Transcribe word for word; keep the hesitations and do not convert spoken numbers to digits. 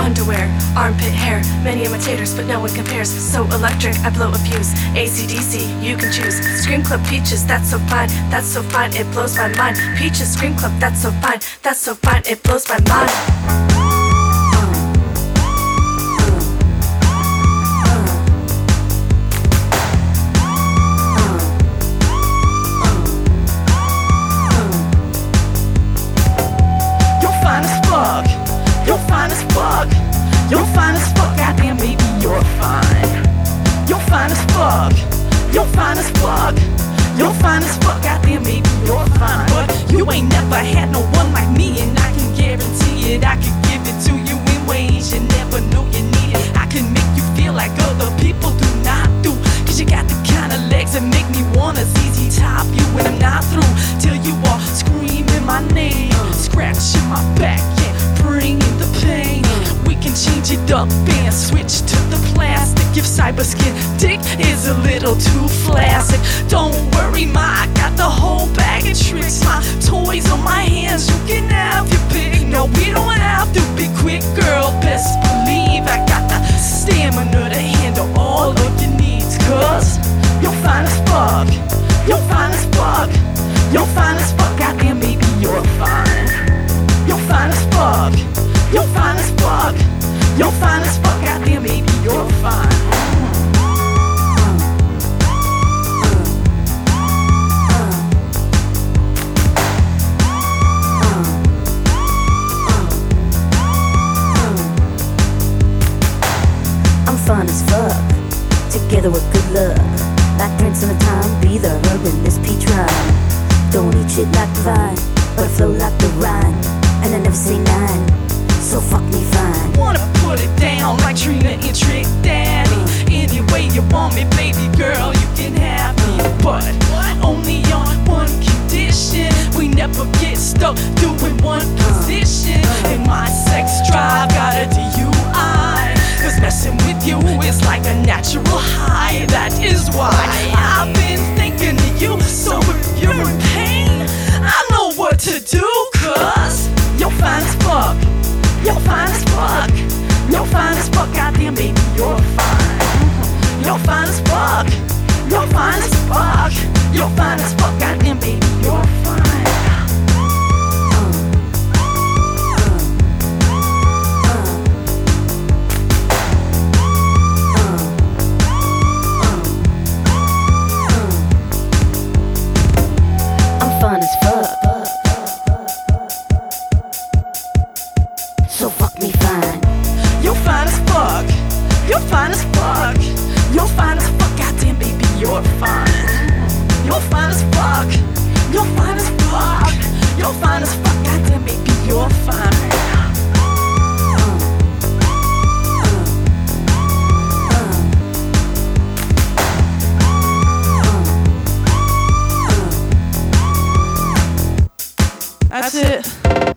underwear, armpit hair. Many imitators, but no one compares. So electric, I blow a fuse. A C D C, you can choose. Scream Club Peaches, that's so fine, that's so fine, it blows my mind. Peaches, Scream Club, that's so fine, that's so fine, it blows my mind. You're fine as fuck. You're fine as fuck. Goddamn, baby, you're fine. You're fine as fuck. You're fine as fuck. You're fine as fuck. Goddamn, baby, you're fine. But you ain't never had no one like me, and I can guarantee it. I could give it to you in ways you never knew you needed. I can make you feel like other people do not do. Cause you got the kind of legs that make me wanna Z Z top you when I'm not through. Till you are screaming my name, scratching my back, yeah, bringing the pain. We can change it up and switch to the plastic. If cyber skin dick is a little too flaccid, don't worry, ma, I got the whole bag of tricks. My toys on my hands, you can have your pick. No, we don't have to be quick, girl. Best believe I got the stamina to handle all of your needs. Cause you're fine as fuck. You're fine as fuck. You're fine as fuck. Goddamn, baby, you're fine. You're fine as fuck. You're fine as fuck. You're fine as fuck. Goddamn, baby, you're fine. I'm fine as fuck. Together with good luck. Like Prince in the time, be the herb in this peach rhyme. Don't eat shit like the vine, but I flow like the Rhine. And I never say nine, so fuck me fine. Wanna put it down like Trina and Trick Daddy. Any way you want me, baby girl, you can have me. But only on one condition. We never get stuck doing one position. And my sex drive got a D U I. Cause messing with you is like a natural high. That is why I've been thinking of you. So if you're in pain, I know what to do. Cause you're fine as fuck. You're fine as fuck. You're fine as fuck. Goddamn, baby, you're fine. You're fine as fuck. You're fine as fuck. You're fine as fuck. Goddamn, baby, you're fine. Fine as fuck, so fuck me fine. You're fine as fuck. You're fine as fuck. You're fine as fuck. Goddamn, baby, you're fine. You're fine as fuck. You're fine as fuck. You're fine as fuck. Goddamn, baby, you're fine. That's it.